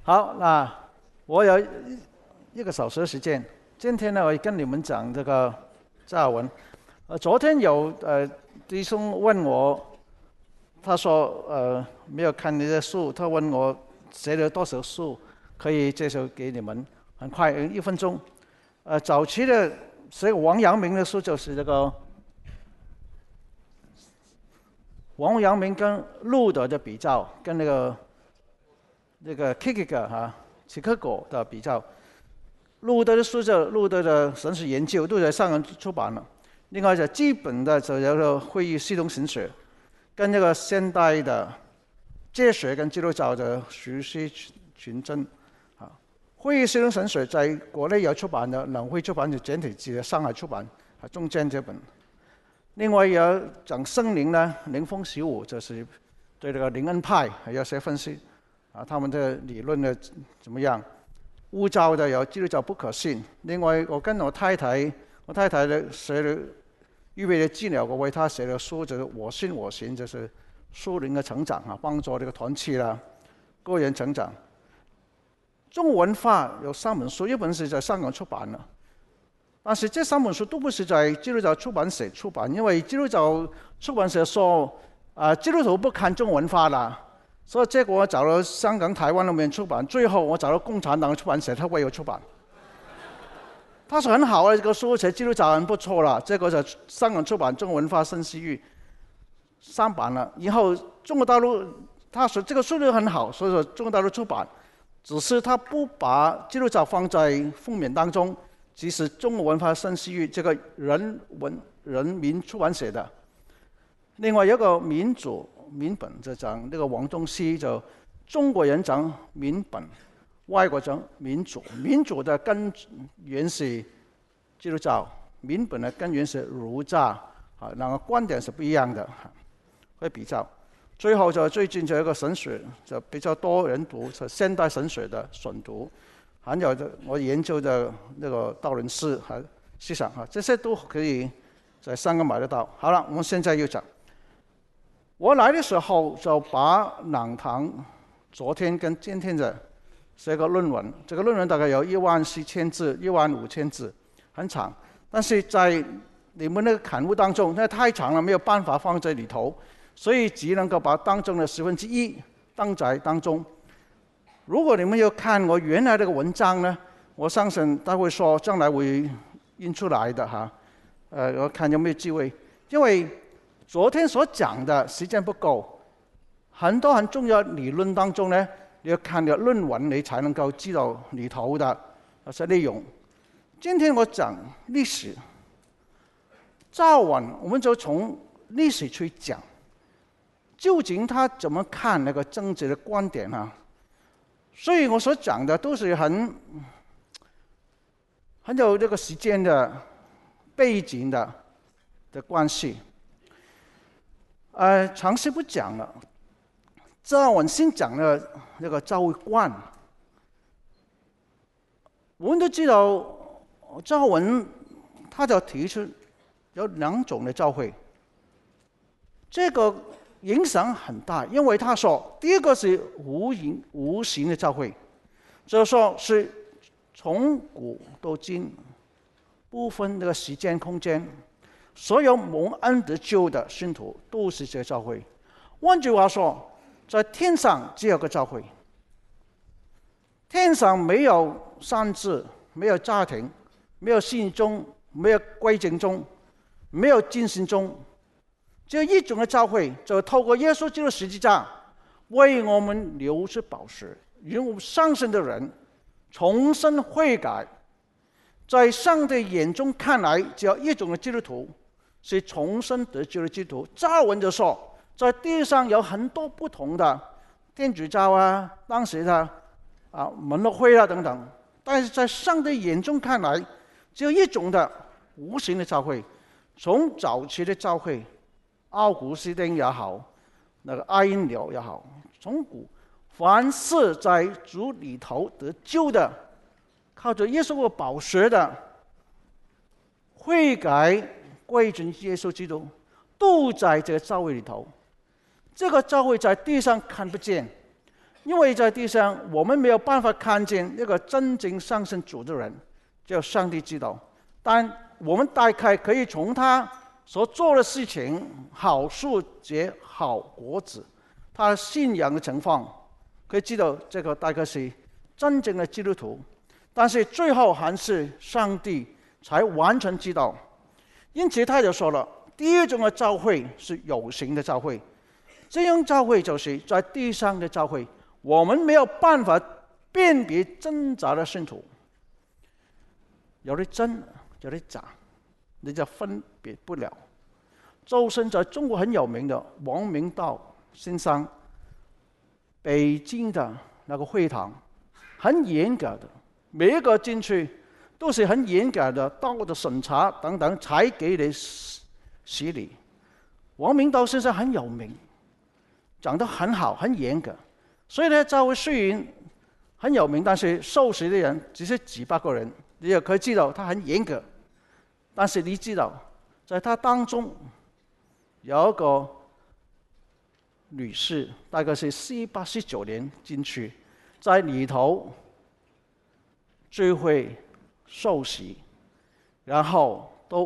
好，那我有一个小时的时间。今天呢，我跟你们讲这个加尔文。昨天有弟兄问我，他说没有看你的书，他问我写了多少书，可以介绍给你们。很快，1分钟。早期的写王阳明的书就是这个王阳明跟路德的比较，跟那个Kierkegaard 齐克果的比较。路德的书就路德的神学研究都在上人出版了。另外就基本的就有个会议系统神学，跟那个现代的哲学跟基督教的徐师群真啊。会议系统神学在国内有出版的，冷会出版就简体字，上海出版中间这本。另外有讲圣灵呢，灵风习武就是对这个灵恩派还有些分析他们的理论呢怎么样？污糟的有基督教不可信。另外，我跟我太太呢写了预备的资料，我为她写了书，就是我信我行，就是属灵的成长帮助这个团契啦、个人成长。中文化有3本书，一本是在香港出版了，但是这3本书都不是在基督教出版社出版，因为基督教出版社说基督徒不看中文化啦。所以结果我找了香港、台湾那边出版，最后我找到共产党出版社，他为我出版。他说很好这个书写基督教很不错了。结果就香港出版中文化圣西域3版了。以后中国大陆他说这个书就很好，所以说中国大陆出版，只是他不把基督教放在封面当中。即使中国文化圣西域这个人民出版社的。另外有个民本就讲那个王东锡，就中国人讲民本，外国讲民主。民主的根源是基督教，民本的根源是儒家两个观点是不一样的，会比较。最后就最近就有一个神学，就比较多人读，就现代神学的选读，还有我研究的那个道伦斯和思想这些都可以在香港买得到。好了，我们现在又讲。我来的时候就把两堂昨天跟今天的写个论文，这个论文大概有14000字、15000字，很长。但是在你们那个刊物当中，那太长了，没有办法放在里头，所以只能够把当中的1/10当在当中。如果你们要看我原来这个文章呢，我相信他会说将来会印出来的我看有没有机会，因为昨天所讲的时间不够，很多很重要理论当中呢，你要看了论文，你才能够知道里头的那些内容。今天我讲历史，早晚我们就从历史去讲，究竟他怎么看那个政治的观点所以我所讲的都是很有这个时间的背景的关系。尝试不讲了。早晚先讲了那个教会观。我们都知道，早晚他就提出有2种的教会，这个影响很大，因为他说第一个是无形的教会，就是说是从古到今不分那个时间空间。所有蒙恩得救的信徒都是这个教会。换句话说，在天上只有个教会。天上没有善治，没有家庭，没有信宗，没有归正宗，没有浸信宗，只有一种的教会，就透过耶稣基督十字架为我们流出宝血，让我们相信的人重新悔改。在上帝眼中看来，只有一种的基督徒是重生得救的基督徒。早文就说，在地上有很多不同的天主教当时的门诺会等等，但是在上帝眼中看来，只有一种的无形的教会。从早期的教会，奥古斯丁也好，那个阿因纽也好，从古凡是在主里头得救的，靠着耶稣的宝血的悔改归准耶稣基督，都在这个教会里头。这个教会在地上看不见， 因为在地上我们没有办法看见一个真正相信主的人，只有上帝知道。但我们大概可以从他所做的事情好树结好果子，他信仰的情况可以知道这个大概是真正的基督徒。但是最后还是上帝才完全知道。因此他就说了，第一种的教会是有形的教会，这种教会就是在地上的教会，我们没有办法辨别真假的信徒，有的真有的假，你就分别不了。周深在中国很有名的王明道先生，北京的那个会堂很严格的，每一个进去都是很严格的道德审查等等，才给你洗礼。王明道先生很有名，讲得很好，很严格。所以呢，教会虽然很有名，但是受洗的人只是几百个人，你也可以知道他很严格。但是你知道，在他当中有一个女士，大概是18、19年进去，在里头聚会受洗，然后都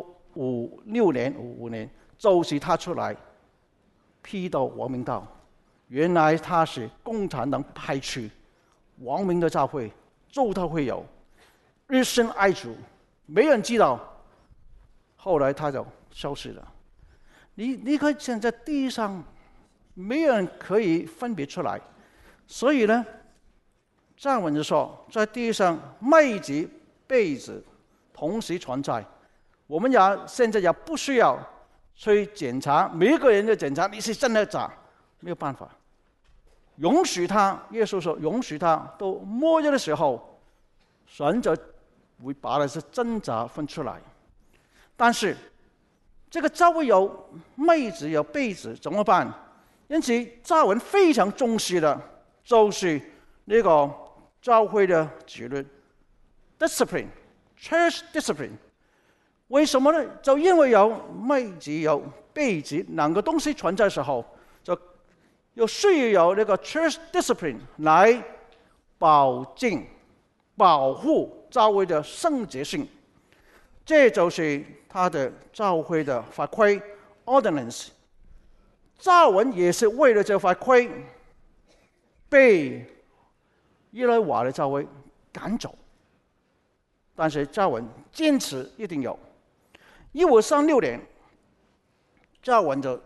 5、6年就是他出来批斗王明道。原来他是共产党派去王明的教会，周他会有日深爱主，没人知道。后来他就消失了。你可以想在地上，没人可以分别出来。所以呢，藏文就说，在地上妹子、痱子同时存在。我们现在也不需要去检查，每一个人的检查你是真的假，没有办法。允许他，耶稣说允许他，到末日的时候，神就会把那些真假分出来。但是这个教会有妹子有痱子怎么办？因此教文非常重视的就是那个教会的纪律 discipline church discipline。 为什么呢？就因为有妹子有痱子两个东西存在的时候，就又需要有那个 church discipline 来保证保护教会的圣洁性。这就是他的教会的法规 ordinance。 教文也是为了这法规被耶和华的教会赶走，但是教文坚持一定有。1536年，教文就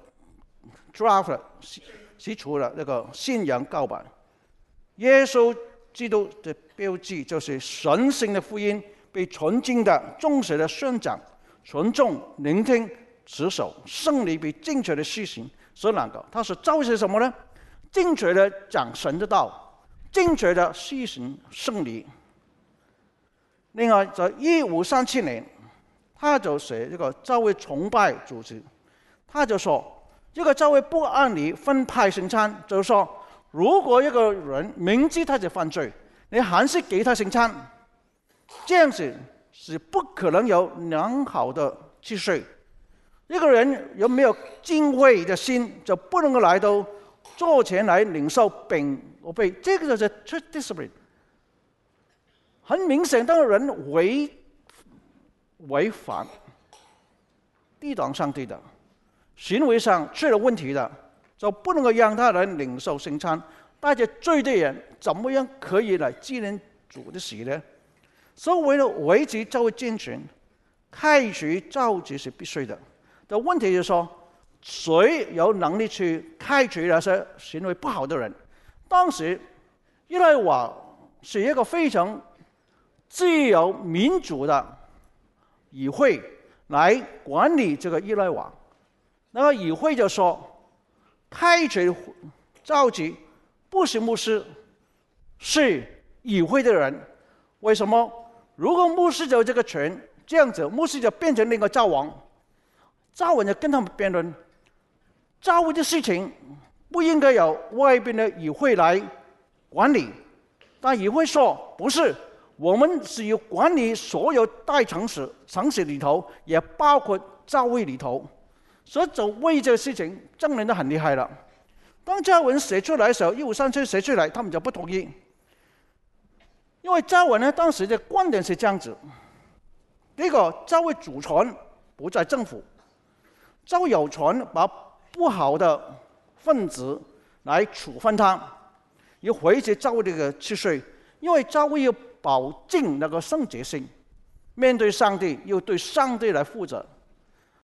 draft 提出了那个信仰告白。耶稣基督的标记就是神圣的福音被纯净的忠实的宣讲，群众聆听持守，圣礼被正确的施行。这两个他说教会是什么呢？正确的讲神的道，正确的施行圣礼。另外在1537年，他就写这个教会崇拜组织。他就说这个教会不按理分派圣餐，就是说如果一个人明知他是犯罪，你还是给他圣餐，这样子是不可能有良好的秩序。一个人有没有敬畏的心，就不能够来到座前来领受饼和杯，这个就是 church discipline。 很明显，当人违反抵挡上帝的行为上出了问题的，就不能够让他来领受圣餐。带着罪的人怎么样可以来纪念主的死呢？所以为了维持教会健全，开除教职是必须的。但问题就是说，谁有能力去开除那些行为不好的人？当时耶和华是一个非常自由民主的议会来管理这个耶和华。那个议会就说，开除召集不是牧师，是议会的人。为什么？如果牧师有这个权，这样子牧师就变成另一个教王。教王就跟他们辩论，教会的事情不应该由外边的议会来管理。但议会说不是，我们是要管理所有大城市里头，也包括教会里头。所以就为这个事情争论得很厉害了。 当加文写出来的时候，1537写出来，他们就不同意，因为加文呢当时的观点是这样子：第一个，教会主权不在政府，教会有权把不好的分子来处分他，要维持教会这个秩序，因为教会要保证那个圣洁性，面对上帝要对上帝来负责。